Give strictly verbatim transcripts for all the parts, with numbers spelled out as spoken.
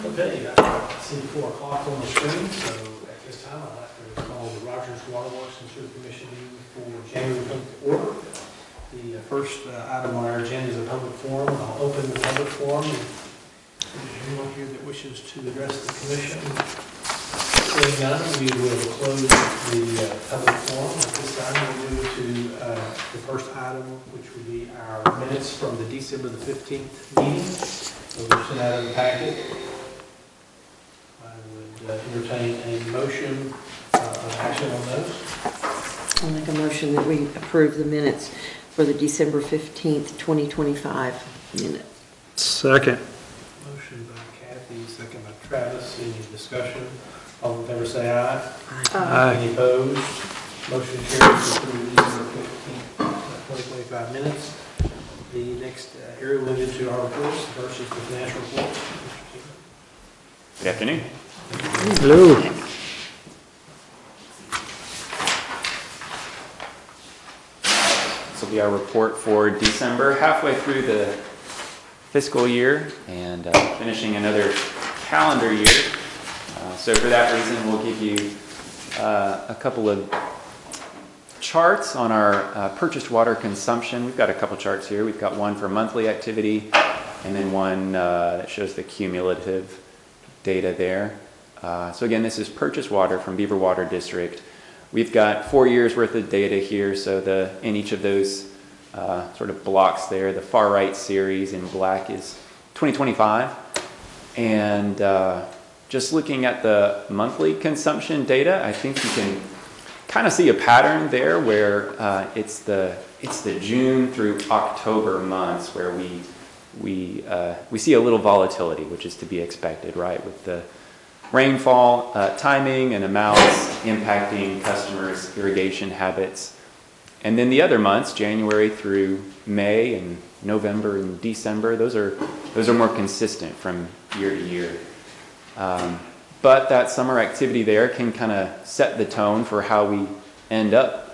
Okay, I see four o'clock on the screen, so at this time I'd like to call the Rogers Waterworks and Sewer Commission meeting for January come to order. The uh, first uh, item on our agenda is a public forum. I'll open the public forum. Is there anyone here that wishes to address the commission? Seeing none, we will close the uh, public forum. At this time, we'll move to uh, the first item, which will be our minutes from the December the fifteenth meeting. So we'll send out in the packet. I would uh, entertain a motion uh, of action on those. I'll make a motion that we approve the minutes for the December fifteenth, twenty twenty-five minute. Second. Motion by Kathy, second by Travis. Any discussion? All in favor say aye. Aye. Any opposed? Motion carries to approve the December fifteenth, twenty twenty-five minutes. The next uh, area we'll move into our reports. The first is the financial report. Good afternoon. Hello. This will be our report for December, halfway through the fiscal year and uh, finishing another calendar year. Uh, so for that reason, we'll give you uh, a couple of charts on our uh, purchased water consumption. We've got a couple charts here. We've got one for monthly activity and then one uh, that shows the cumulative data there. Uh, so again, this is purchased water from Beaver Water District. We've got four years worth of data here. So the in each of those uh, sort of blocks there, the far right series in black is twenty twenty-five. And uh, just looking at the monthly consumption data, I think you can kind of see a pattern there where uh, it's the it's the June through October months where we we uh, we see a little volatility, which is to be expected, right? With the rainfall uh, timing and amounts impacting customers' irrigation habits, and then the other months, January through May and November and December, those are those are more consistent from year to year. Um, But that summer activity there can kind of set the tone for how we end up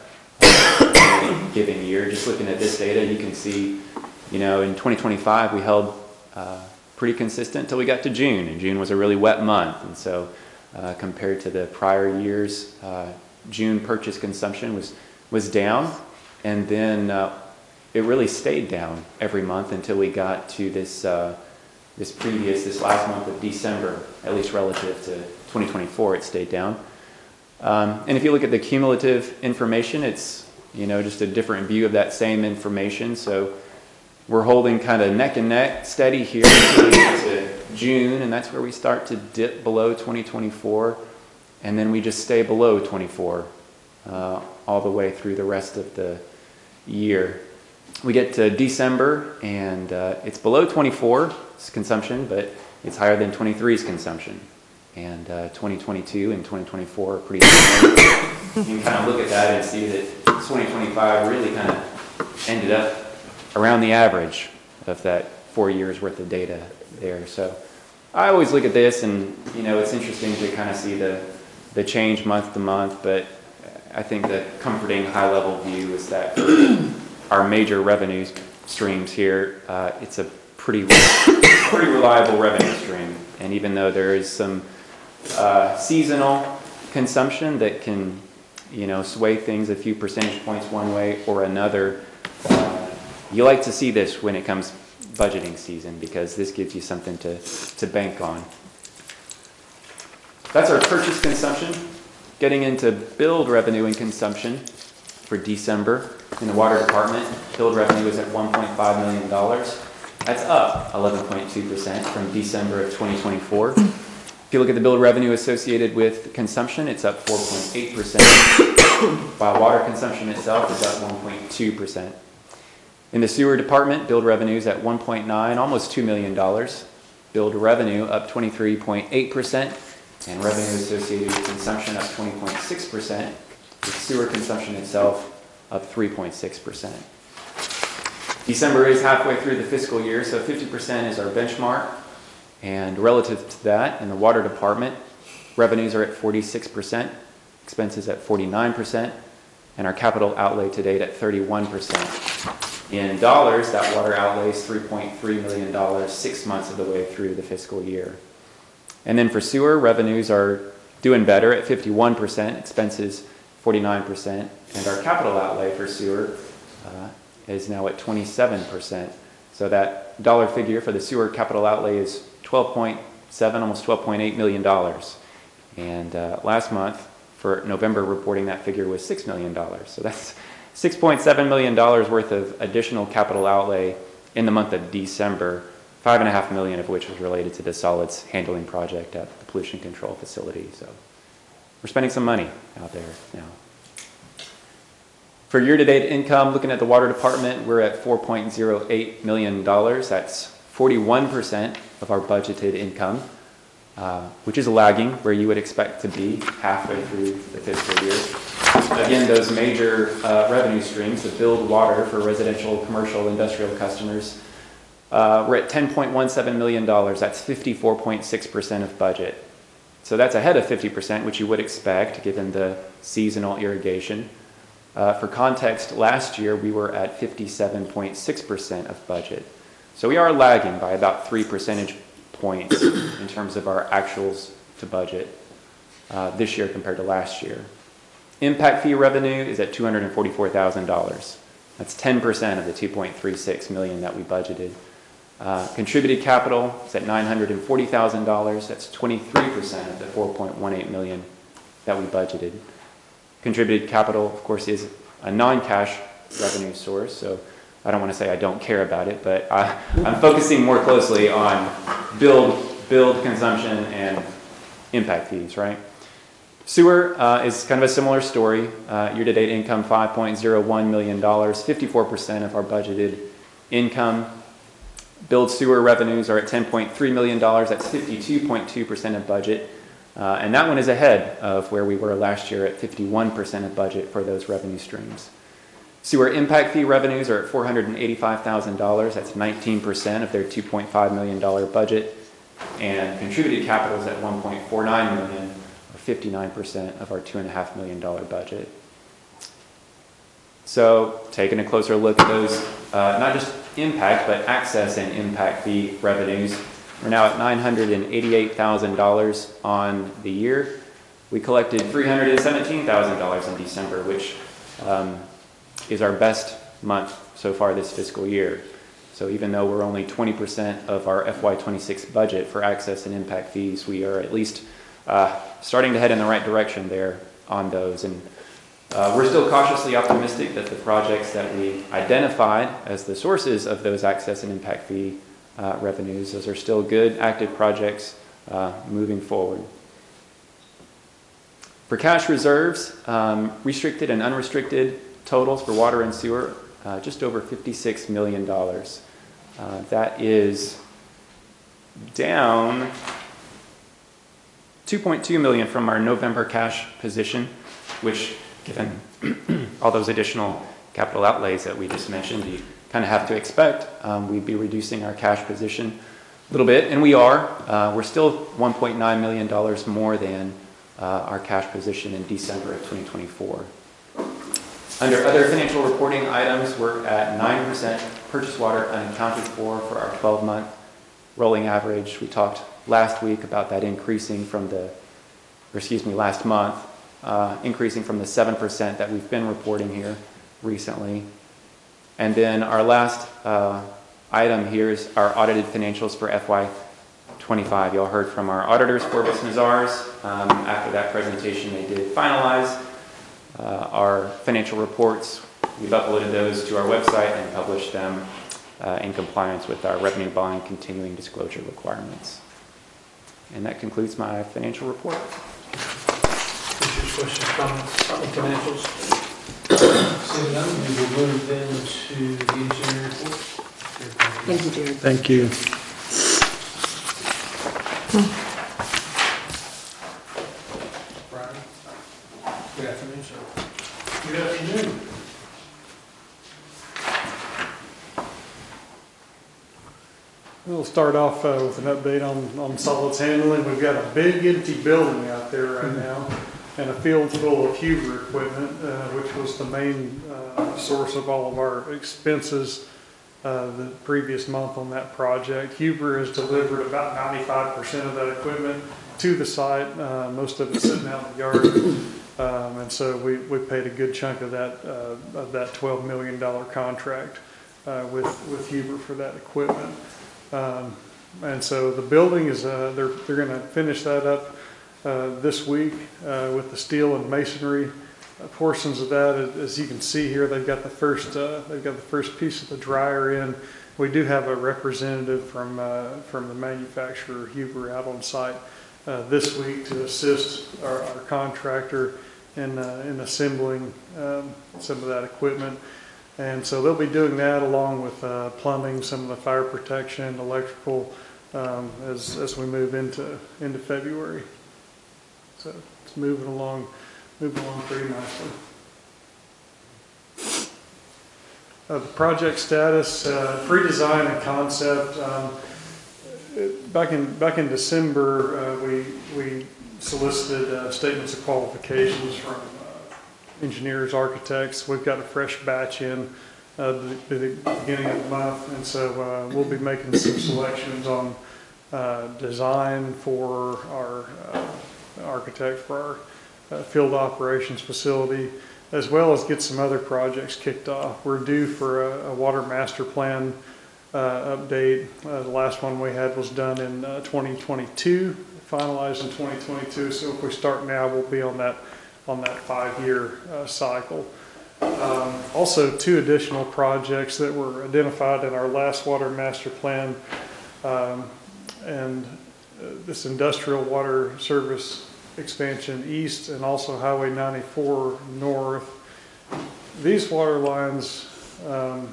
in a given year. Just looking at this data, you can see, you know, in twenty twenty-five we held uh, pretty consistent until we got to June, and June was a really wet month. And so uh, compared to the prior years, uh, June purchase consumption was, was down, and then uh, it really stayed down every month until we got to this uh, this previous, this last month of December, at least relative to twenty twenty-four, it stayed down. Um, and if you look at the cumulative information, it's, you know, just a different view of that same information. So we're holding kind of neck and neck steady here until we get to June, and that's where we start to dip below twenty twenty-four, and then we just stay below twenty-four uh, all the way through the rest of the year. We get to December, and uh, it's below twenty-four's consumption, but it's higher than twenty-three's consumption. And uh, twenty twenty-two and twenty twenty-four are pretty similar. You can kind of look at that and see that twenty twenty-five really kind of ended up around the average of that four years worth of data there. So I always look at this, and you know, it's interesting to kind of see the the change month to month. But I think the comforting high level view is that for our major revenue streams here, uh, it's a pretty pretty reliable revenue stream. And even though there is some uh, seasonal consumption that can, you know, sway things a few percentage points one way or another, uh, you like to see this when it comes budgeting season, because this gives you something to, to bank on. That's our purchase consumption. Getting into billed revenue and consumption for December in the water department, billed revenue is at one point five million dollars. That's up eleven point two percent from December of twenty twenty-four. If you look at the billed revenue associated with consumption, it's up four point eight percent, while water consumption itself is up one point two percent. In the sewer department, billed revenue is at one point nine, almost two million dollars. Billed revenue up twenty-three point eight percent, and revenue associated with consumption up twenty point six percent, with sewer consumption itself up three point six percent. December is halfway through the fiscal year, so fifty percent is our benchmark. And relative to that, in the water department, revenues are at forty-six percent, expenses at forty-nine percent, and our capital outlay to date at thirty-one percent. In dollars, that water outlay is three point three million dollars six months of the way through the fiscal year. And then for sewer, revenues are doing better at fifty-one percent, expenses forty-nine percent, and our capital outlay for sewer uh, is now at twenty-seven percent. So that dollar figure for the sewer capital outlay is twelve point seven, almost twelve point eight million dollars. And uh, last month, for November reporting, that figure was six million dollars. So that's six point seven million dollars worth of additional capital outlay in the month of December, five and a half million of which was related to the solids handling project at the pollution control facility. So we're spending some money out there now. For year-to-date income, looking at the water department, we're at four point zero eight million dollars. That's forty-one percent of our budgeted income, uh, which is lagging where you would expect to be halfway through the fiscal year. Again, those major uh, revenue streams, the billed water for residential, commercial, industrial customers, uh, we're at ten point one seven million dollars. That's fifty-four point six percent of budget. So that's ahead of fifty percent, which you would expect given the seasonal irrigation. Uh, for context, last year we were at fifty-seven point six percent of budget. So we are lagging by about three percentage points in terms of our actuals to budget uh, this year compared to last year. Impact fee revenue is at two hundred forty-four thousand dollars. That's ten percent of the two point three six million dollars that we budgeted. Uh, contributed capital is at nine hundred forty thousand dollars. That's twenty-three percent of the four point one eight million dollars that we budgeted. Contributed capital, of course, is a non-cash revenue source, so I don't want to say I don't care about it, but I, I'm focusing more closely on build, build consumption and impact fees, right? Sewer uh, is kind of a similar story. Uh, year-to-date income, five point zero one million dollars, fifty-four percent of our budgeted income. Billed sewer revenues are at ten point three million dollars. That's fifty-two point two percent of budget. Uh, and that one is ahead of where we were last year at fifty-one percent of budget for those revenue streams. Sewer impact fee revenues are at four hundred eighty-five thousand dollars. That's nineteen percent of their two point five million dollars budget. And contributed capital is at one point four nine million dollars, or fifty-nine percent of our two point five million dollars budget. So taking a closer look at those, uh, not just impact, but access and impact fee revenues, we're now at nine hundred eighty-eight thousand dollars on the year. We collected three hundred seventeen thousand dollars in December, which um, is our best month so far this fiscal year. So even though we're only twenty percent of our F Y twenty-six budget for access and impact fees, we are at least uh, starting to head in the right direction there on those. And uh, we're still cautiously optimistic that the projects that we identified as the sources of those access and impact fee Uh, revenues, those are still good, active projects uh, moving forward. For cash reserves, um, restricted and unrestricted totals for water and sewer, uh, just over fifty-six million dollars. Uh, that is down two point two million dollars from our November cash position, which, given all those additional capital outlays that we just mentioned, you kind of have to expect um, we'd be reducing our cash position a little bit, and we are. Uh, we're still one point nine million dollars more than uh, our cash position in December of twenty twenty-four. Under other financial reporting items, we're at nine percent purchase water unaccounted for for our twelve month rolling average. We talked last week about that increasing from the, or excuse me, last month, uh, increasing from the seven percent that we've been reporting here recently. And then our last uh, item here is our audited financials for F Y twenty-five. Y'all heard from our auditors, Forbes Mazars. Um, after that presentation, they did finalize uh, our financial reports. We've uploaded those to our website and published them uh, in compliance with our revenue bond continuing disclosure requirements. And that concludes my financial report. Questions, comments on the financials? Seeing none, we will move then to the engineering report. Thank you, Jared. Thank you. Brian? Good afternoon, sir. Good afternoon. We'll start off uh, with an update on, on solids handling. We've got a big empty building out there right now and a field full of Huber equipment, uh, which was the main uh, source of all of our expenses uh, the previous month on that project. Huber has delivered about ninety-five percent of that equipment to the site. Uh, most of it sitting out in the yard. Um, and so we, we paid a good chunk of that, uh, of that twelve million dollar contract, uh, with, with Huber for that equipment. Um, and so the building is, uh, they're, they're going to finish that up, uh, this week, uh, with the steel and masonry uh, portions of that. As you can see here, they've got the first, uh, they've got the first piece of the dryer in. We do have a representative from, uh, from the manufacturer Huber out on site, uh, this week to assist our, our contractor in, uh, in assembling um, some of that equipment. And so they'll be doing that along with uh, plumbing, some of the fire protection, electrical, um, as, as we move into, into February. So it's moving along, moving along pretty nicely. Uh, the project status, uh, pre-design and concept. Um, it, back in back in December, uh, we we solicited uh, statements of qualifications from uh, engineers, architects. We've got a fresh batch in uh, the, the beginning of the month, and so uh, we'll be making some selections on uh, design for our uh, architect for our uh, field operations facility, as well as get some other projects kicked off. We're due for a, a water master plan uh, update. Uh, the last one we had was done in uh, twenty twenty-two. Finalized in twenty twenty-two, so if we start now, we'll be on that on that five-year uh, cycle. Um, also, two additional projects that were identified in our last water master plan, um, and uh, this industrial water service expansion east, and also Highway ninety-four north. These water lines um,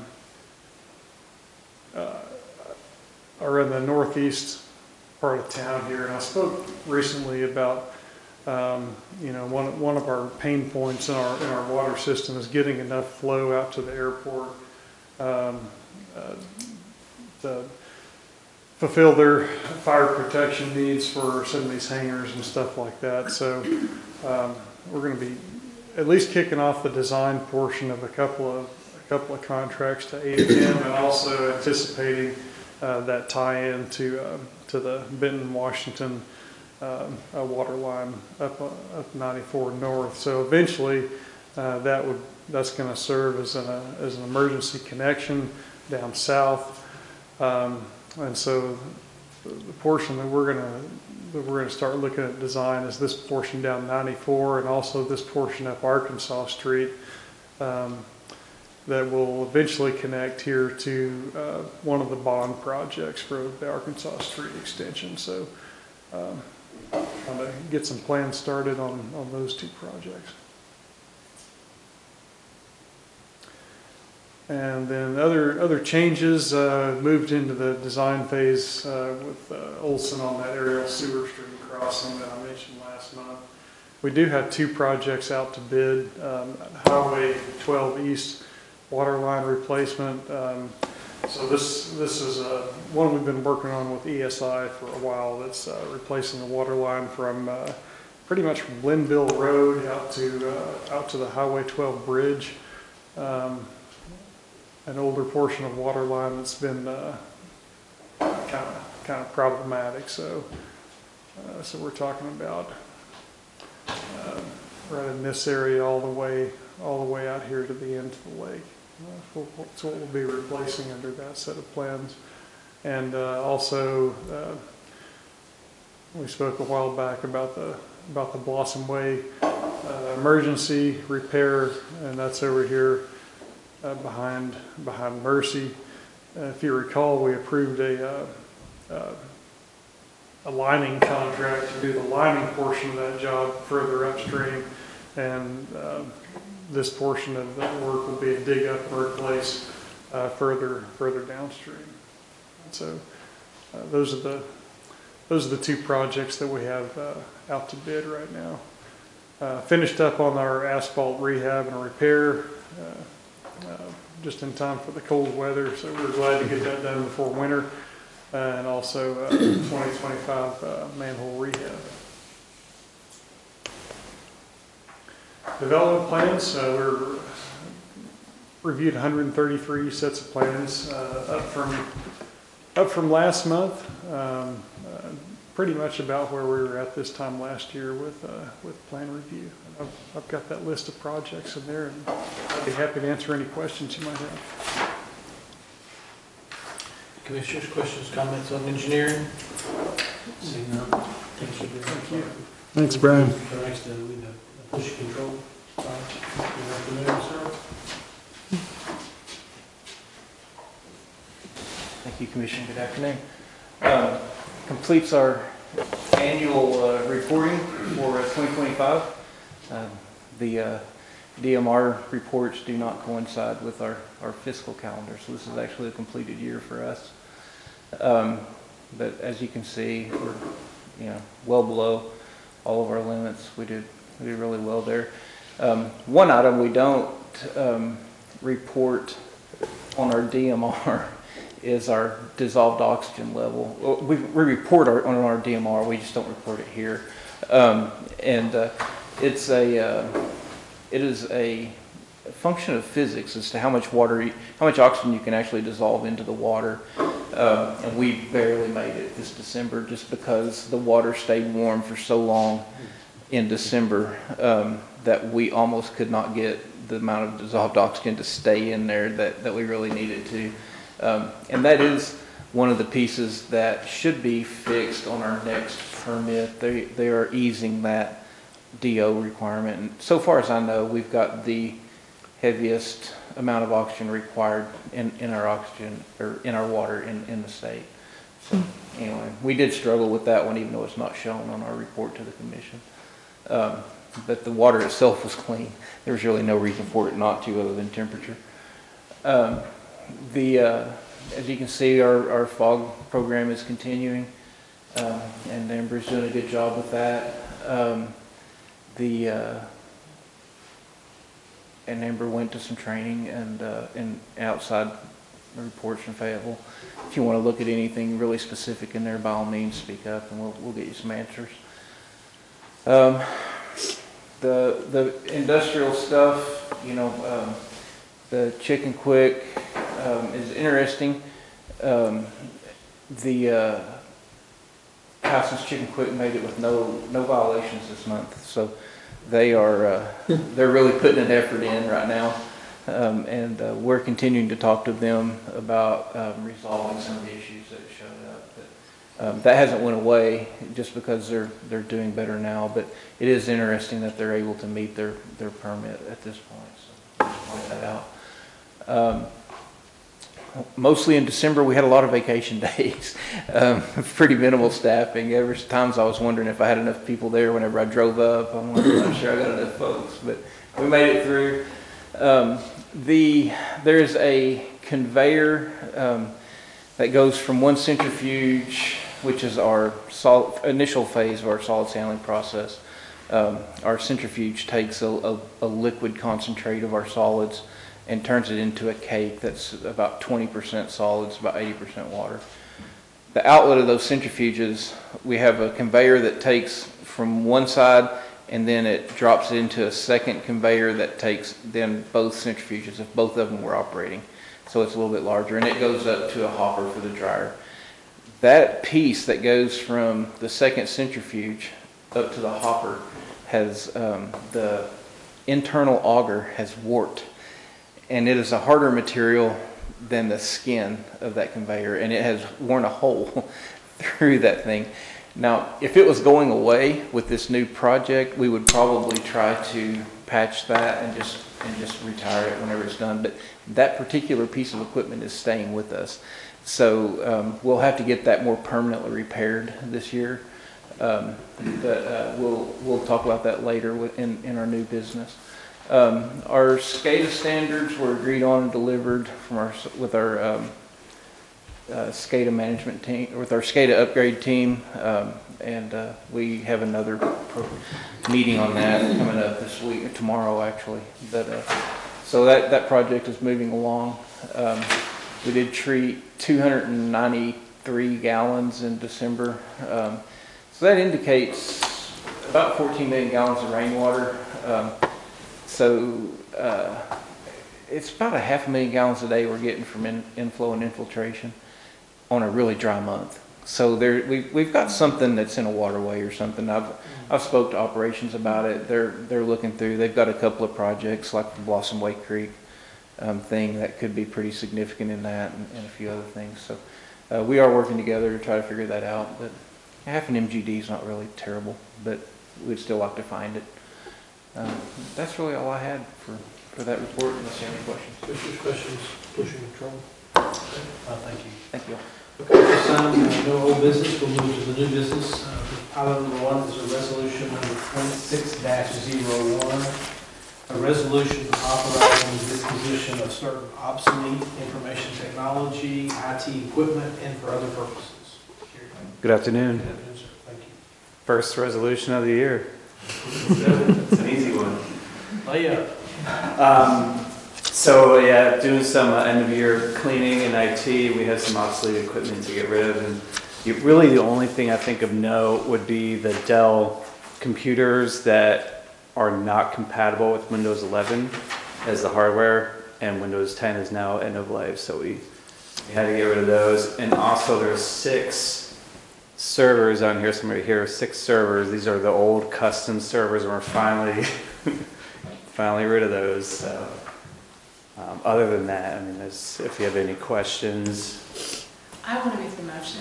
uh, are in the northeast part of town here, and I spoke recently about um, you know one one of our pain points in our in our water system is getting enough flow out to the airport um, uh, to fulfill their fire protection needs for some of these hangars and stuff like that. So um, we're going to be at least kicking off the design portion of a couple of a couple of contracts to A M, and also anticipating uh, that tie-in to uh, to the Benton, Washington um, uh, water line up uh, up ninety-four north. So eventually, uh, that would that's going to serve as an uh, as an emergency connection down south, um, and so the, the portion that we're going to that we're going to start looking at design is this portion down ninety-four, and also this portion up Arkansas Street. Um, that will eventually connect here to uh, one of the bond projects for the Arkansas Street extension. So um, trying to get some plans started on, on those two projects. And then other other changes uh, moved into the design phase uh, with uh, Olson on that aerial sewer stream crossing that I mentioned last month. We do have two projects out to bid. Um, Highway twelve East water line replacement. Um, so this this is uh, one we've been working on with E S I for a while. That's uh, replacing the water line from uh, pretty much from Linville Road out to uh, out to the Highway twelve bridge. Um, an older portion of water line that's been uh, kind of kind of problematic. So uh, so we're talking about uh, right in this area all the way all the way out here to the end of the lake. Uh, that's what we'll be replacing under that set of plans. And uh, also, uh, we spoke a while back about the about the Blossom Way uh, emergency repair, and that's over here uh, behind behind Mercy. Uh, if you recall, we approved a uh, uh, a lining contract to do the lining portion of that job further upstream, and uh, this portion of that work will be a dig up and replace uh, further further downstream. And so uh, those are the those are the two projects that we have uh, out to bid right now. Uh, finished up on our asphalt rehab and repair uh, uh, just in time for the cold weather, so we're glad to get that done before winter. Uh, and also uh, twenty twenty-five uh, manhole rehab. Development plans, uh, we're reviewed one hundred thirty-three sets of plans, uh, up from, up from last month. Um, uh, pretty much about where we were at this time last year with, uh, with plan review. I've, I've got that list of projects in there, and I'd be happy to answer any questions you might have. Commissioners, questions, comments on engineering? Seeing none. Thanks for doing that. Thank you. Thanks, Brian. Mister Next, uh, we need a push control. Uh, Good afternoon, sir. Thank you, Commissioner. Good afternoon. Um, Completes our annual uh, reporting for uh, twenty twenty-five. Um, The uh, D M R reports do not coincide with our, our fiscal calendar, so this is actually a completed year for us. Um, But as you can see, we're, you know, well below all of our limits. We did, we did really well there. Um, One item we don't um, report on our D M R is our dissolved oxygen level. Well, We, we report our, on our D M R, we just don't report it here. Um, and uh, it's a, uh, it is a function of physics as to how much water, you, how much oxygen you can actually dissolve into the water. Um, and we barely made it this December just because the water stayed warm for so long in December um, that we almost could not get the amount of dissolved oxygen to stay in there that, that we really needed to. Um, and that is one of the pieces that should be fixed on our next permit. They, they are easing that D O requirement. And so far as I know, we've got the heaviest amount of oxygen required in, in our oxygen or in our water in, in the state. So anyway, we did struggle with that one, even though it's not shown on our report to the commission. Um, but the water itself was clean. There was really no reason for it not to other than temperature. Um, The, uh, as you can see, our, our fog program is continuing, um, and Amber's doing a good job with that. Um, the uh, and Amber went to some training and uh, and outside reports from Fayetteville. If you want to look at anything really specific in there, by all means, speak up, and we'll we'll get you some answers. Um, the the industrial stuff, you know, um, the Chicken Quick. Um, is interesting. Um, the uh, Tyson's Chicken Quick made it with no no violations this month, so they are uh, they're really putting an effort in right now, um, and uh, we're continuing to talk to them about um, resolving some of the issues that showed up. But, um, that hasn't went away just because they're they're doing better now. But it is interesting that they're able to meet their their permit at this point. So just point that out. Um, Mostly in December, we had a lot of vacation days, um, pretty minimal staffing. There was times I was wondering if I had enough people there whenever I drove up. I'm like, I'm sure I got enough folks, but we made it through. Um, the there's a conveyor um, that goes from one centrifuge, which is our sol initial phase of our solids handling process. Um, our centrifuge takes a, a, a liquid concentrate of our solids and turns it into a cake that's about twenty percent solids, about eighty percent water. The outlet of those centrifuges, we have a conveyor that takes from one side and then it drops it into a second conveyor that takes then both centrifuges, if both of them were operating. So it's a little bit larger, and it goes up to a hopper for the dryer. That piece that goes from the second centrifuge up to the hopper has, um, the internal auger has warped. And it is a harder material than the skin of that conveyor, and it has worn a hole through that thing. Now, if it was going away with this new project, we would probably try to patch that and just and just retire it whenever it's done. But that particular piece of equipment is staying with us, so um, we'll have to get that more permanently repaired this year. Um, but uh, we'll we'll talk about that later in in our new business. Um, our SCADA standards were agreed on and delivered from our with our um, uh, SCADA management team, with our SCADA upgrade team, um, and uh, we have another pro meeting on that coming up this week, or tomorrow actually. But uh, so that that project is moving along. Um, we did treat two hundred ninety-three gallons in December, um, so that indicates about fourteen million gallons of rainwater. Um, So uh, it's about a half a million gallons a day we're getting from in, inflow and infiltration on a really dry month. So there, we, we've got something that's in a waterway or something. I've, I've spoke to operations about it. They're, they're looking through, they've got a couple of projects like the Blossom Wake Creek um, thing that could be pretty significant in that, and, and a few other things. So uh, we are working together to try to figure that out, but half an M G D is not really terrible, but we'd still like to find it. Um, that's really all I had for, for that report, unless you have any questions. Commissioners, questions, pollution control? Uh, Thank you. Thank you all. Okay, this time, uh, no old business, we'll move to the new business. Uh, Item number one is a resolution number twenty-six dash zero one, a resolution authorizing the disposition of certain obsolete information technology, I T equipment, and for other purposes. Good afternoon. Good afternoon, sir. Thank you. First resolution of the year. It's an easy one. Lay up. Um, so yeah, doing some uh, end of year cleaning in I T. We have some obsolete equipment to get rid of, and you, really the only thing I think of note would be the Dell computers that are not compatible with Windows eleven as the hardware, and Windows ten is now end of life. So we, we had to get rid of those. And also there's six servers on here, somewhere here, six servers. These are the old custom servers, and we're finally finally rid of those. So um, other than that, I mean, there's, if you have any questions. I want to make the motion.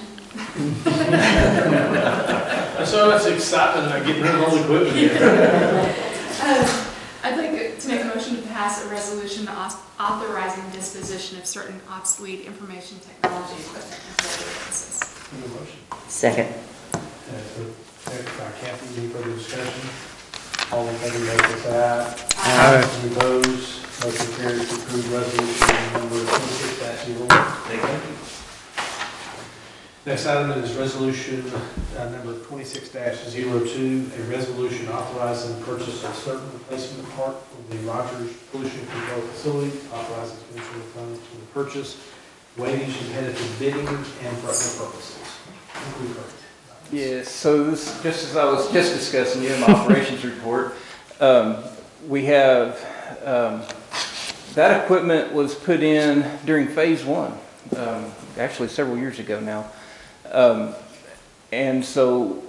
So that's excitement about getting rid of all the equipment here. Um, I'd like to make a motion to pass a resolution aus- authorizing disposition of certain obsolete information technology equipment and for other purposes. Need a motion? Second. Uh, Second by Kathy, any further discussion? All in favor, vote with that. Aye. Any opposed? Motion carries to approve resolution number twenty-six dash zero one. Thank you. Next item is resolution uh, number twenty-six dash zero two, a resolution authorizing the purchase of certain replacement part for the Rogers Pollution Control Facility, authorizing commissioner funds for the purchase, waiving competitive bidding, and for other purposes. I think we've heard. Yes, so this, just as I was just discussing in my operations report, um, we have, um, that equipment was put in during phase one, um, actually several years ago now. Um, and so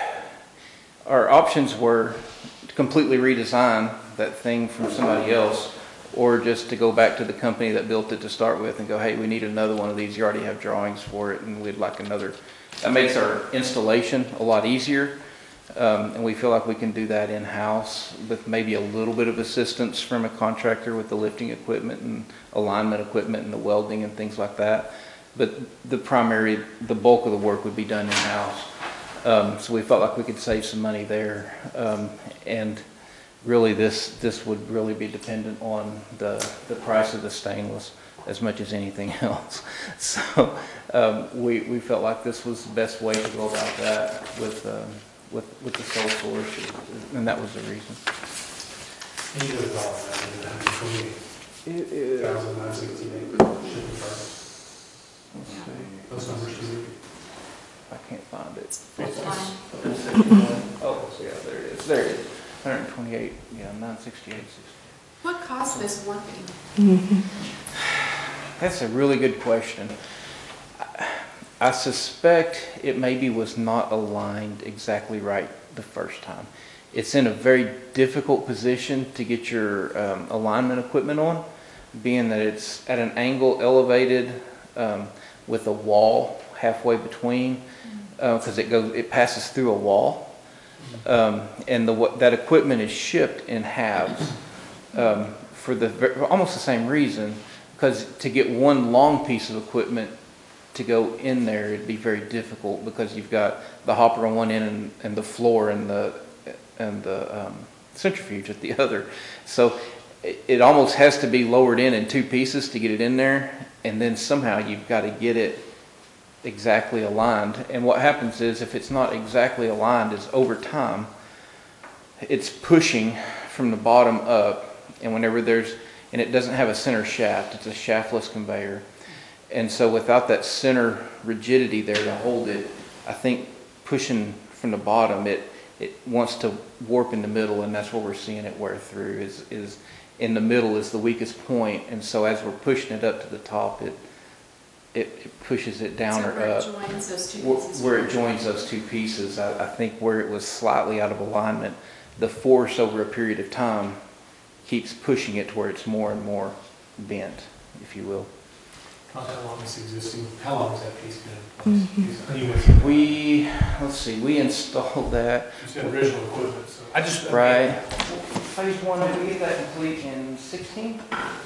our options were to completely redesign that thing from somebody else, or just to go back to the company that built it to start with and go, hey, we need another one of these. You already have drawings for it, and we'd like another. That makes our installation a lot easier, um, and we feel like we can do that in-house with maybe a little bit of assistance from a contractor with the lifting equipment and alignment equipment and the welding and things like that. But the primary, the bulk of the work would be done in-house. Um, so we felt like we could save some money there. Um, and really this, this would really be dependent on the, the price of the stainless as much as anything else. So um, we, we felt like this was the best way to go about that with, um, with, with the sole source, and that was the reason. Any other dollar amount, one hundred twenty-eight It is, thousand nine sixty-eight. Should be perfect. let's see, Those numbers should be. I can't find it. Fourth line. Oh, yeah, there it is. There it is. one hundred twenty-eight, yeah, nine sixty-eight. What caused this working? That's a really good question. I suspect it maybe was not aligned exactly right the first time. It's in a very difficult position to get your um, alignment equipment on, being that it's at an angle elevated um, with a wall halfway between, because uh, it goes, it passes through a wall, um, and the that equipment is shipped in halves um, for the almost the same reason. Because to get one long piece of equipment to go in there, it'd be very difficult because you've got the hopper on one end and, and the floor and the and the um, centrifuge at the other. So it, it almost has to be lowered in in two pieces to get it in there, and then somehow you've got to get it exactly aligned. And what happens is, if it's not exactly aligned, is over time it's pushing from the bottom up, and whenever there's and it doesn't have a center shaft, it's a shaftless conveyor. And so without that center rigidity there to hold it, I think pushing from the bottom, it it wants to warp in the middle, and that's what we're seeing it wear through. Is is in the middle is the weakest point, and so as we're pushing it up to the top, it, it, it pushes it down So or where it up. joins those two Where pieces. where it joins those two pieces, I, I think where it was slightly out of alignment, the force over a period of time keeps pushing it to where it's more and more bent, if you will. How long is existing, how long has that piece been in place? Are you with- We, let's see, we installed that, You said original equipment, so I just. right? Phase one, did we get that complete in sixteen?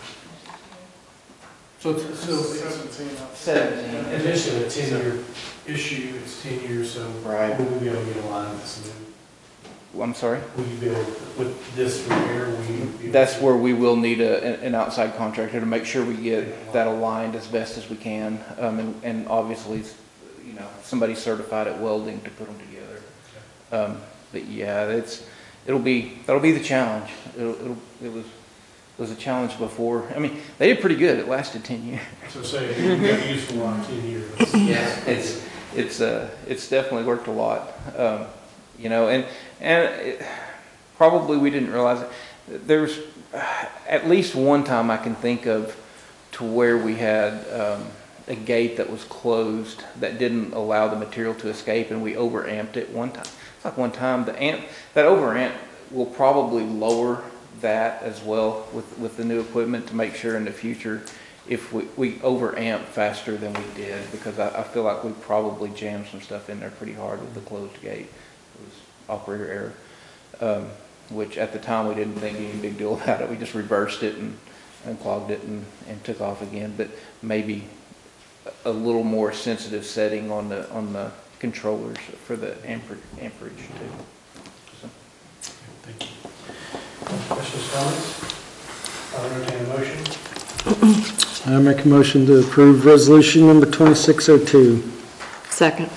So, it's- so it's Seventeen. Seventeen. initially a ten-year issue, it's ten years, so Right. will we be able to get a line with this new? I'm sorry? Will you be able, with this repair, will you be? able That's to- where we will need a, an- an outside contractor to make sure we get that aligned as best as we can. Um, and, and obviously, you know, somebody certified at welding to put them together. Um, but yeah, it's, it'll be, that'll be the challenge. It'll, it'll, it was, it was a challenge before. I mean, they did pretty good. It lasted ten years. So say you got useful on ten years. Yeah, it's, it's, uh, it's definitely worked a lot. Um, you know, and, and it, probably we didn't realize it. There was uh, at least one time I can think of to where we had um, a gate that was closed that didn't allow the material to escape, and we overamped it one time. It's like one time the amp, that overamp will probably lower that as well with, with the new equipment to make sure in the future if we, we overamp faster than we did, because I, I feel like we probably jammed some stuff in there pretty hard with the closed gate. It was operator error, um, which at the time we didn't think any big deal about it. We just reversed it and unclogged it and, and took off again. But maybe a little more sensitive setting on the on the controllers for the amperage, amperage too. So. Thank you. Questions, comments? I'll entertain a motion. I make a motion to approve resolution number twenty-six oh two. Second.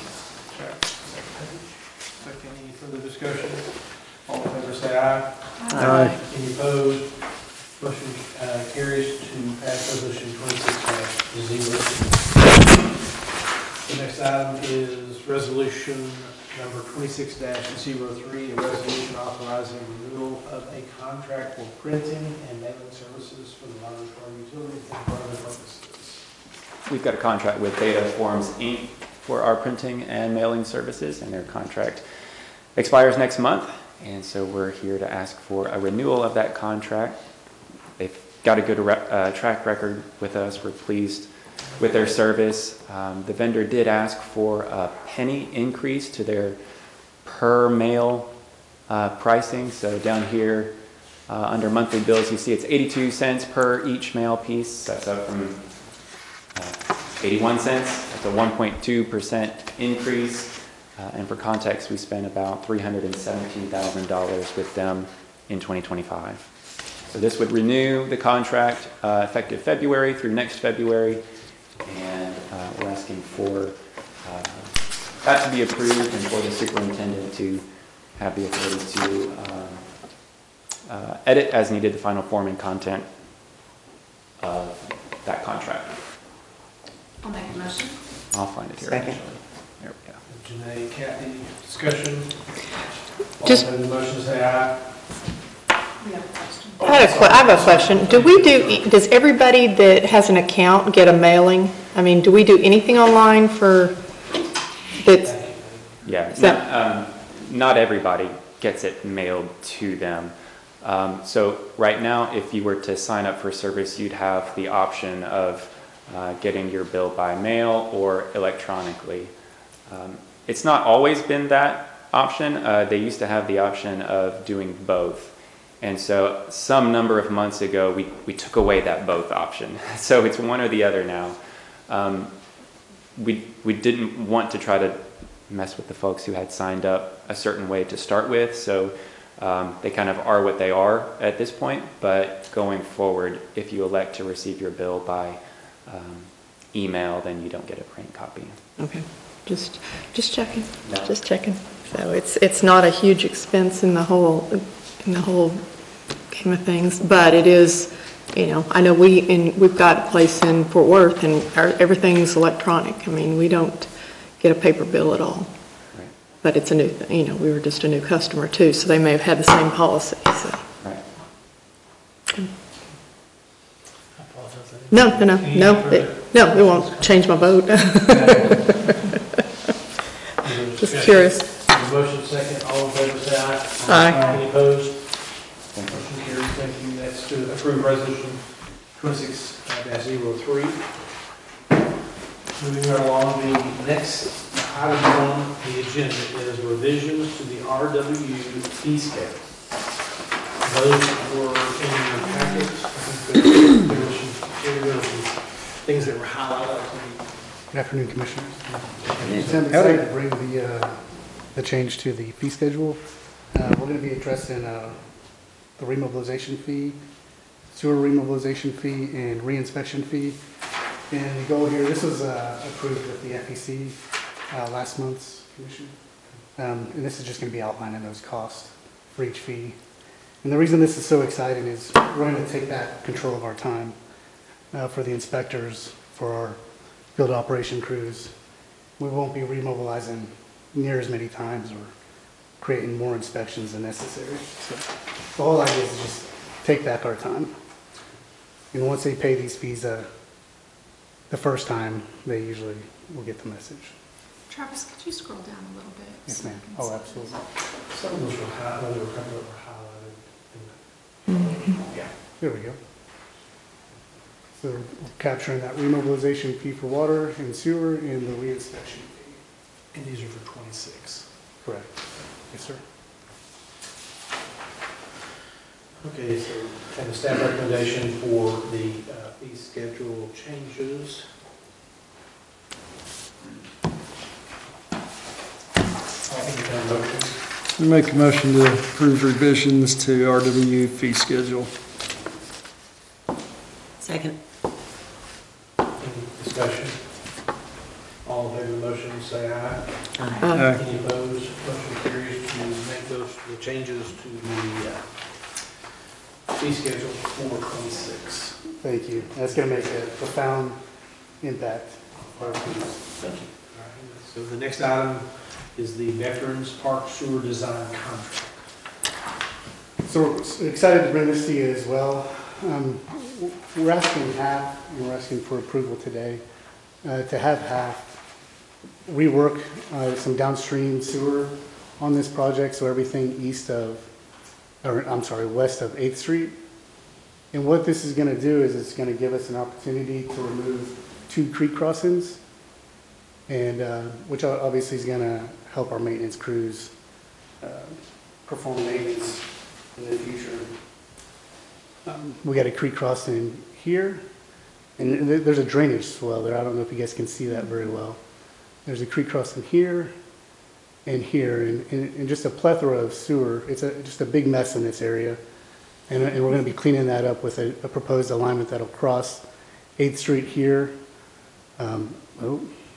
Second, any further discussion? All in favor, say aye. Aye. Any opposed? Motion uh, carries to pass resolution twenty-six zero. The next item is resolution number twenty-six 3 a resolution authorizing renewal of a contract for printing and mailing services for the Rogers Water Utility for other purposes. We've got a contract with Data Forms Incorporated for our printing and mailing services, and their contract expires next month. And so we're here to ask for a renewal of that contract. They've got a good re uh, track record with us. We're pleased with their service. Um, the vendor did ask for a penny increase to their per mail uh, pricing. So down here uh, under monthly bills, you see it's eighty-two cents per each mail piece. That's up from uh, eighty-one cents. That's a one point two percent increase. Uh, and for context, we spent about three hundred seventeen thousand dollars with them in twenty twenty-five. So this would renew the contract uh, effective February through next February. And uh, we're asking for uh, that to be approved and for the superintendent to have the authority to um, uh, edit as needed the final form and content of that contract. I'll make a motion. I'll find it here. Second. Actually. There we go. Janae, Kathy, discussion? All Just- in favor of the motion, say aye. We have a question. I have a que- I have a question. Do we do, does everybody that has an account get a mailing? I mean, do we do anything online for, that's, Yeah, So- not, um, not everybody gets it mailed to them. Um, so right now, if you were to sign up for a service, you'd have the option of uh, getting your bill by mail or electronically. Um, it's not always been that option. Uh, they used to have the option of doing both. And so some number of months ago, we, we took away that both option. So it's one or the other now. Um, we, we didn't want to try to mess with the folks who had signed up a certain way to start with. So um, they kind of are what they are at this point. But going forward, if you elect to receive your bill by um, email, then you don't get a print copy. okay, just, just checking, No. just checking. So it's, it's not a huge expense in the whole, in the whole game of things, but it is, you know, I know we, in, we've got a place in Fort Worth and our, everything's electronic. I mean, we don't get a paper bill at all. Right. But it's a new, you know, we were just a new customer too, so they may have had the same policy, so. Right. No, no, no, no, it- no, it won't change my vote. Just curious. Motion second, all in favor, say aye. Aye. Any opposed? Motion carries, thank you. That's to approve resolution twenty-six dash zero three. Moving right along, the next item on the agenda is revisions to the R W fee schedule. Those were in your packets. I think there there were some, there were some things that were highlighted. Good afternoon, Commissioners. I'm excited to bring the, uh, the change to the fee schedule. Uh, We're going to be addressing uh, the remobilization fee, sewer remobilization fee, and reinspection fee. And the goal here, this was uh, approved at the F E C uh, last month's commission. Um, And this is just going to be outlining those costs for each fee. And the reason this is so exciting is we're going to take back control of our time uh, for the inspectors, for our field operation crews. We won't be remobilizing near as many times or creating more inspections than necessary. So the whole idea is to just take back our time. And once they pay these fees uh, the first time, they usually will get the message. Travis, could you scroll down a little bit? Yes, so I ma'am. can Oh, see absolutely. Some of those were highlighted, there were a couple that were highlighted. Yeah. There we go. So we're capturing that remobilization fee for water and sewer and the reinspection fee. And these are for twenty-six. Correct. Yes, sir. Okay, so have a staff recommendation for the uh, fee schedule changes. I'll entertain a motion. I make a motion to approve revisions to R W fee schedule. Second. Any discussion? All in favor of the motion, say aye. Aye. Aye. Any opposed? Motion carries to make those, the changes to the uh, fee schedule for twenty-six. Thank you. That's going to make a profound impact for our fees. Thank you. All right, so the next item is the Veterans Park Sewer Design Contract. So we're excited to bring this to you as well. Um, We're asking half, and we're asking for approval today, uh, to have half rework uh, some downstream sewer on this project, so everything east of, or I'm sorry, west of eighth Street. And what this is going to do is it's going to give us an opportunity to remove two creek crossings, and uh, which obviously is going to help our maintenance crews uh, perform maintenance in the future. Um, we got a creek crossing here, and th- there's a drainage swell there. I don't know if you guys can see that very well. There's a creek crossing here and here, and, and, and just a plethora of sewer. It's a, just a big mess in this area, and, and we're going to be cleaning that up with a, a proposed alignment that'll cross eighth Street here. Um, oh,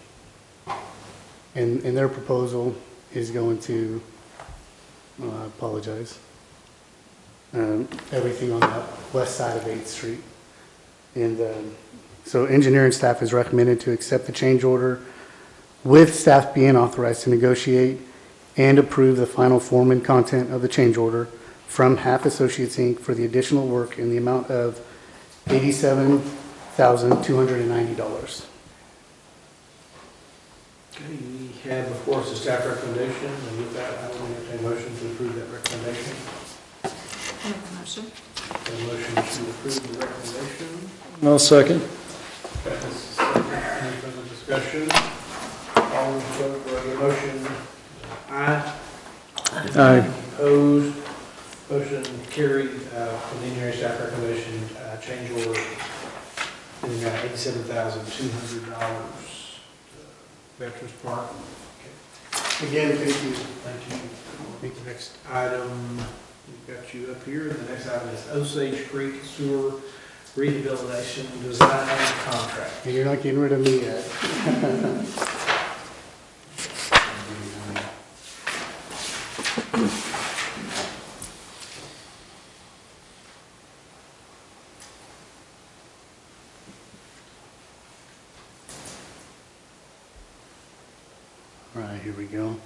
and, and their proposal is going to, oh, I apologize. Um, everything on the west side of eighth Street. And um, so engineering staff is recommended to accept the change order with staff being authorized to negotiate and approve the final form and content of the change order from Half Associates, Incorporated for the additional work in the amount of eighty-seven thousand two hundred ninety dollars. Okay, we have before us a staff recommendation, and with that, I will entertain a motion to approve that recommendation. Make the motion. A motion to approve the recommendation. I'll second. Got this second. Any further discussion? All in favor of the motion? Aye. Aye. Opposed? Motion carried. Uh, for the engineering staff recommendation, uh, change order in the amount of eighty-seven thousand two hundred dollars. Veterans Park. Okay. Again, thank you. Thank you. The next item, we've got you up here. The next item is Osage Creek Sewer Rehabilitation Design Contract. And you're not getting rid of me yet. All right, here we go.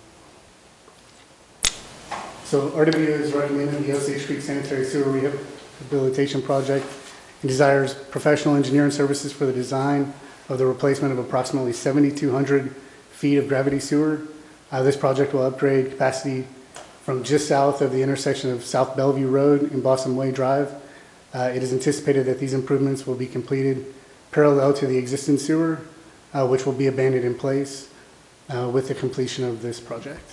So R W is recommending the Osage Creek Sanitary Sewer Rehabilitation Project It desires professional engineering services for the design of the replacement of approximately seventy-two hundred feet of gravity sewer. Uh, This project will upgrade capacity from just south of the intersection of South Bellevue Road and Blossom Way Drive. Uh, It is anticipated that these improvements will be completed parallel to the existing sewer, uh, which will be abandoned in place uh, with the completion of this project.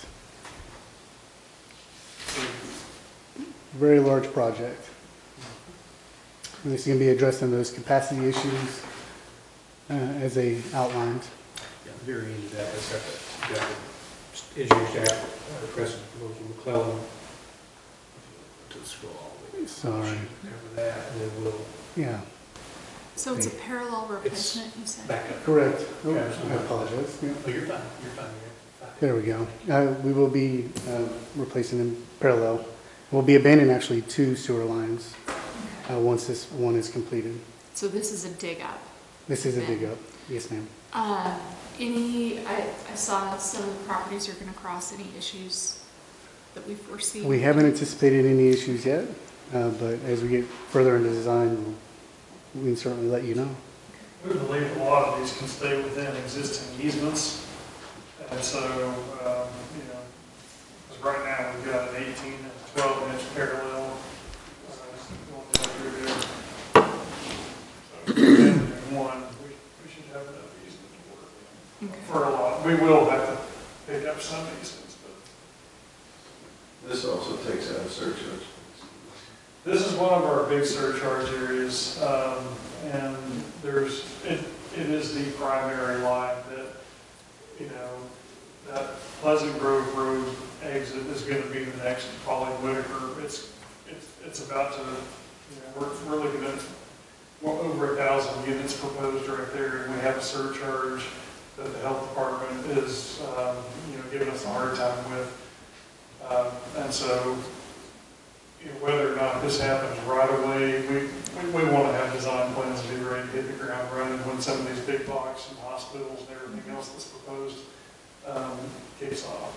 Very large project. And this is going to be addressing those capacity issues uh, as they outlined. Yeah, the very end of that, that's got the, got the engineer staff uh, requested proposal McClellan to scroll all the way. Sorry. Cover that, and then we'll Yeah, So it's a parallel replacement, you said? back up. correct. Oh, Okay. I apologize. Yeah. Oh, you're fine, you're fine, you're fine. There we go. Uh, We will be uh, replacing them parallel. We'll be abandoning actually two sewer lines uh, once this one is completed. So this is a dig up. This is a dig up. Yes, ma'am. Uh, Any, I, I saw some of the properties are going to cross, any issues that we foresee? We haven't anticipated any issues yet, uh, but as we get further into design, we'll- we can certainly let you know. We believe a lot of these can stay within existing easements. And so, um, you know, 'cause right now we've got an eighteen and twelve inch parallel. uh, going down through there. So, if we can do one, we, we should have enough easement to work with. Okay. For a lot. We will have to pick up some easements, but This also takes out a surcharge. this is one of our big surcharge areas, um, and there's, it, it is the primary line that, you know, that Pleasant Grove Road exit is gonna be the next Polly Whitaker. It's, it's, it's about to, you know, we're, we're looking at well over a thousand units proposed right there, and we have a surcharge that the health department is, um, you know, giving us a hard time with. Um, and so, you know, whether or not this happens right away, we, we, we want to have design plans to be ready to hit the ground running when some of these big blocks and hospitals and everything else that's proposed um, kicks off.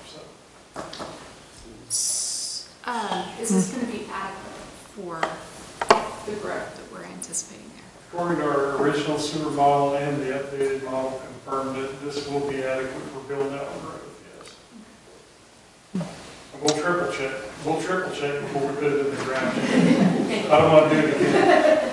So, Uh, Is this going to be adequate for the growth that we're anticipating there? according to our original sewer model and the updated model confirmed that this will be adequate for building out the growth, yes. And we'll triple check, we'll triple check before we put it in the ground. I don't want to do it again.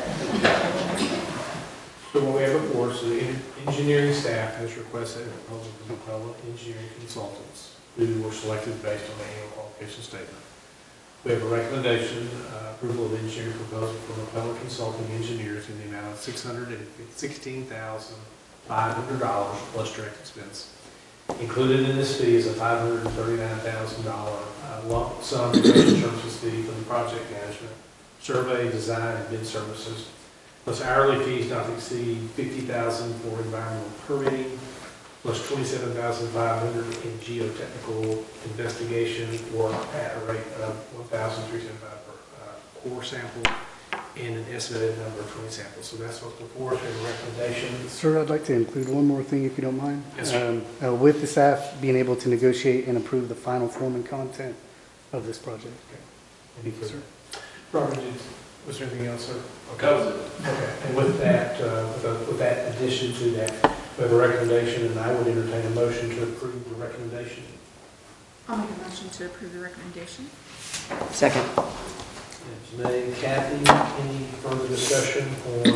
So what we have before, so the en- engineering staff has requested a proposal from McClellan Engineering Consultants, who were selected based on the annual qualification statement. We have a recommendation, uh, approval of engineering proposal from McClellan Consulting Engineers in the amount of six hundred and sixteen thousand five hundred dollars plus direct expense. Included in this fee is a five hundred and thirty-nine thousand dollars uh, lump sum professional services fee for the project management, survey, design, and bid services, plus hourly fees not to exceed fifty thousand dollars for environmental permitting, plus twenty-seven thousand five hundred dollars in geotechnical investigation work at a rate of one thousand three hundred seventy-five dollars per uh, core sample, and an estimated number of twenty samples. So that's what's before us, we have a recommendation. Sir, I'd like to include one more thing, if you don't mind. Yes, sir. Um, uh, With the staff being able to negotiate and approve the final form and content of this project. Any further? Robert, did, was there anything else, sir? Okay. Okay, and with that, uh, with the- with that addition to that, we have a recommendation, and I would entertain a motion to approve the recommendation. I'll make a motion to approve the recommendation. Second. It's made. Kathy, any further discussion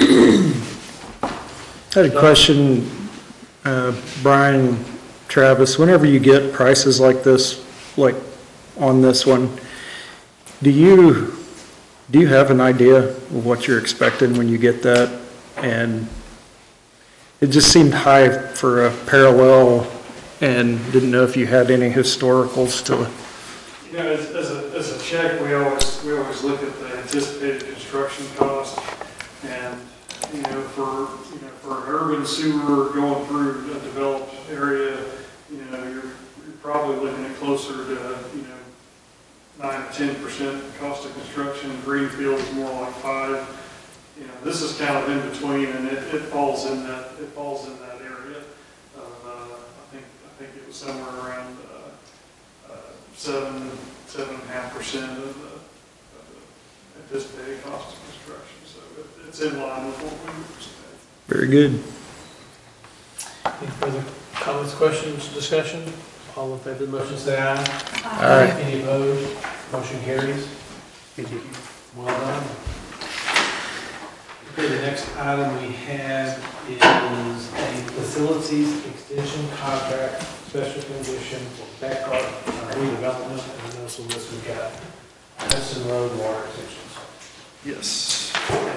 or? I had a question, uh, Brian, Travis, whenever you get prices like this, like on this one, do you, do you have an idea of what you're expecting when you get that? And it just seemed high for a parallel, and didn't know if you had any historicals to, You know, as, as a, as a check, we always, we always look at the anticipated construction cost. And, you know, for, you know, for an urban sewer going through a developed area, you know, you're, you're probably looking at closer to, you know, nine to ten percent cost of construction. Greenfield is more like five. You know, this is kind of in between, and it, it falls in that, it falls in that area. Of, uh, I think, I think it was somewhere around, uh, uh, seven, seven and a half percent of the, of the anticipated cost of construction. So it- it's in line with what we expect. Very good. Any further comments, questions, discussion? All in favor of the motion, say aye. Aye. Any opposed? Motion carries. Thank you. Well done. Okay, the next item we have is a facilities extension contract, special condition for Beckard uh, redevelopment. And also this, we've got Hudson Road water extensions. Yes.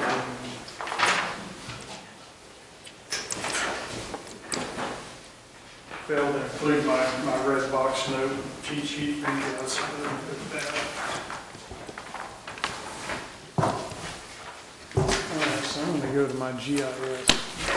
Failed to include my, my red box note cheat sheet for you guys. So let me put that. All right, so I'm gonna go to my G I S.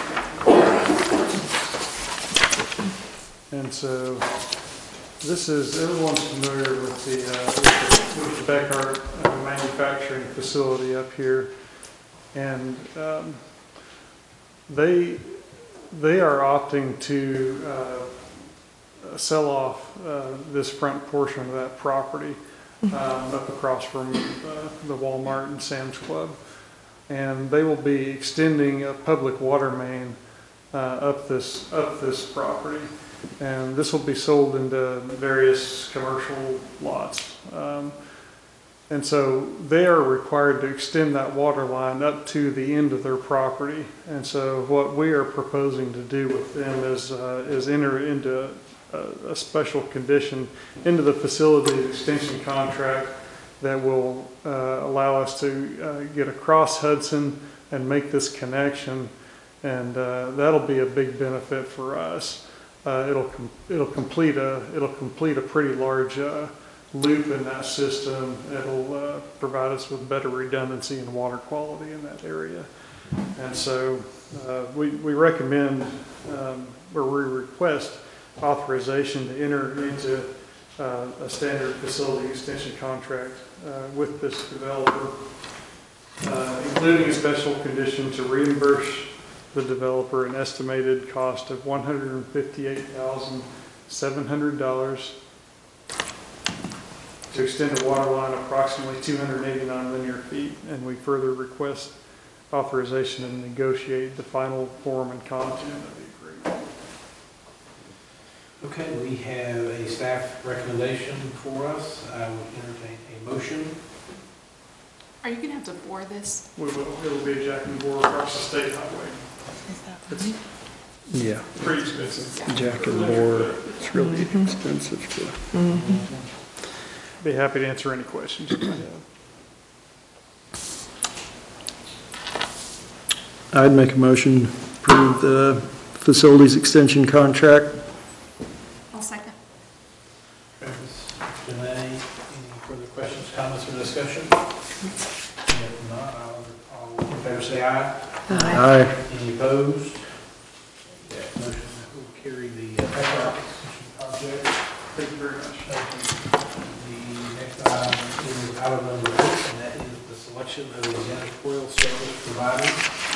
And so this is, everyone's familiar with the, uh, with the, with the Beckard uh, manufacturing facility up here. And um, they, they are opting to uh, sell off uh, this front portion of that property um, up across from uh, the Walmart and Sam's Club. And they will be extending a public water main uh, up this, up this property. And this will be sold into various commercial lots. Um, and so they are required to extend that water line up to the end of their property. And so what we are proposing to do with them is, uh, is enter into a, a special condition into the facility extension contract that will uh, allow us to uh, get across Hudson and make this connection. And uh, that'll be a big benefit for us. Uh, it'll com it'll complete a it'll complete a pretty large uh, loop in that system. It'll uh, provide us with better redundancy and water quality in that area. And so uh, we we recommend um, or we request authorization to enter into uh, a standard facility extension contract uh, with this developer, uh, including a special condition to reimburse the developer an estimated cost of one hundred fifty-eight thousand seven hundred dollars to extend a water line approximately two hundred eighty-nine linear feet, and we further request authorization to negotiate the final form and content of the agreement. Okay, we have a staff recommendation for us. I will entertain a motion. Are you gonna have to bore this? We will, it'll be a jack and bore across the state highway. Is that right? Yeah, Pretty expensive. jack and bore, it's really expensive to. Be happy to answer any questions you might have. I'd make a motion to approve the facilities extension contract. I'll second. Janae, any further questions, comments, or discussion? If not, I'll, I'll, in favor say aye. Aye. Any opposed? Yeah, motion that will carry the uh, Beckard extension project. Thank you very much. The next item is item number eight, and that is the selection of the janitorial service provider.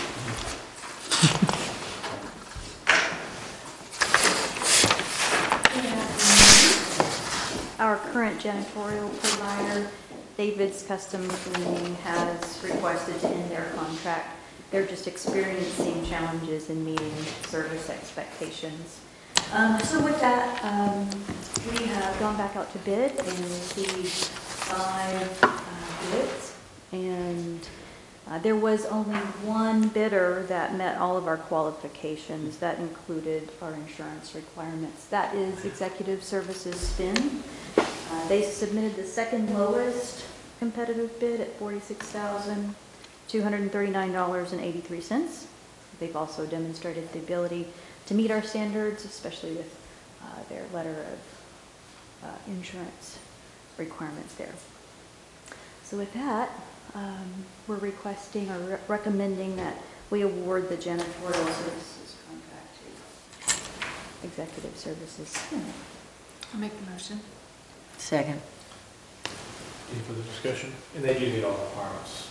Our current janitorial provider, David's Custom Cleaning, has requested to end their contract. They're just experiencing challenges in meeting service expectations. Um, so with that, um, we have gone back out to bid and received five uh, bids. And uh, there was only one bidder that met all of our qualifications. That included our insurance requirements. That is Executive Services Spin. Uh, they submitted the second lowest competitive bid at forty-six thousand two hundred thirty-nine dollars and eighty-three cents. They've also demonstrated the ability to meet our standards, especially with uh, their letter of uh, insurance requirements there. So with that, um, we're requesting or re recommending that we award the janitorial services contract to Executive Services. I'll make the motion. Second. Any further discussion? And they do meet all the requirements.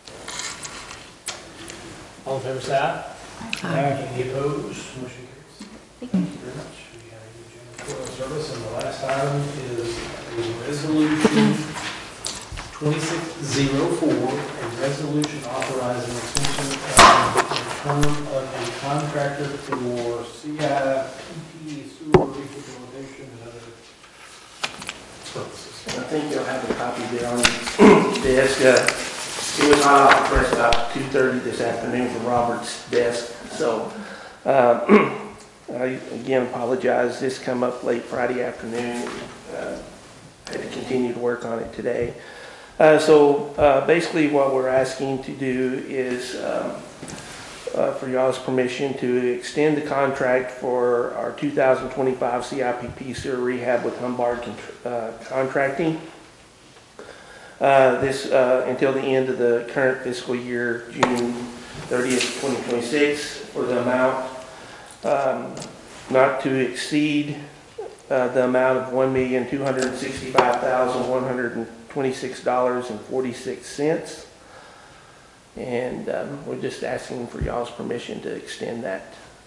All in favor say aye. Aye. Any opposed? Motion carries. Thank you. Thank you very much. We have a janitorial service, and the last item is a resolution twenty-six oh four, a resolution authorizing extension of the term of a contractor for C I P P sewer rehabilitation and other purposes. I think you'll have a copy there on the desk. Uh, It was hot off the press about two thirty this afternoon from Robert's desk, so uh, I again apologize. This come up late Friday afternoon. Uh, had to continue to work on it today. Uh, so uh, basically what we're asking to do is um, uh, for y'all's permission to extend the contract for our two thousand twenty-five C I P P sewer rehab with Humbard uh, Contracting. Uh, this uh, until the end of the current fiscal year, June thirtieth, twenty twenty-six, for the amount um, not to exceed uh, the amount of one million two hundred sixty-five thousand one hundred twenty-six dollars and forty-six cents. And um, we're just asking for y'all's permission to extend that.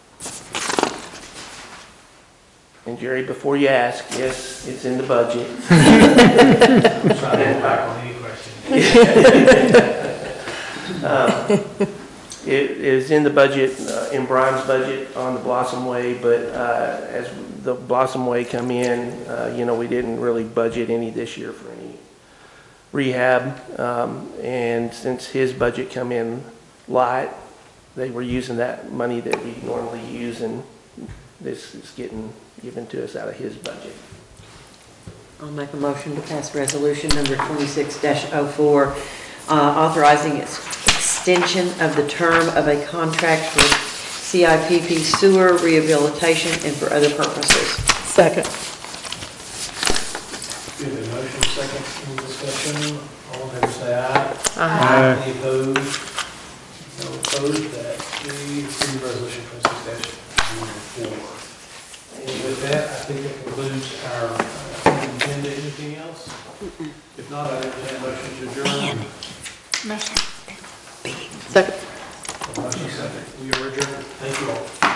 And Jerry, before you ask, yes, it's in the budget. I'm trying to hold back on any question. um, it is in the budget, uh, in Brian's budget on the Blossom Way, but uh, as the Blossom Way come in, uh, you know, we didn't really budget any this year for any rehab. Um, and since his budget come in light, they were using that money that we normally use, and this is getting given to us out of his budget. I'll make a motion to pass resolution number twenty-six oh four, uh, authorizing its extension of the term of a contract for C I P P sewer rehabilitation and for other purposes. Second. We have a motion, second, any discussion? All in favor say aye. Aye. Any opposed? No opposed, that we approve resolution twenty-six oh four. And with that, I think that concludes our uh, agenda. Anything else? If not, I entertain a motion to adjourn. Motion. Second. Motion second. We are adjourned. Thank you all.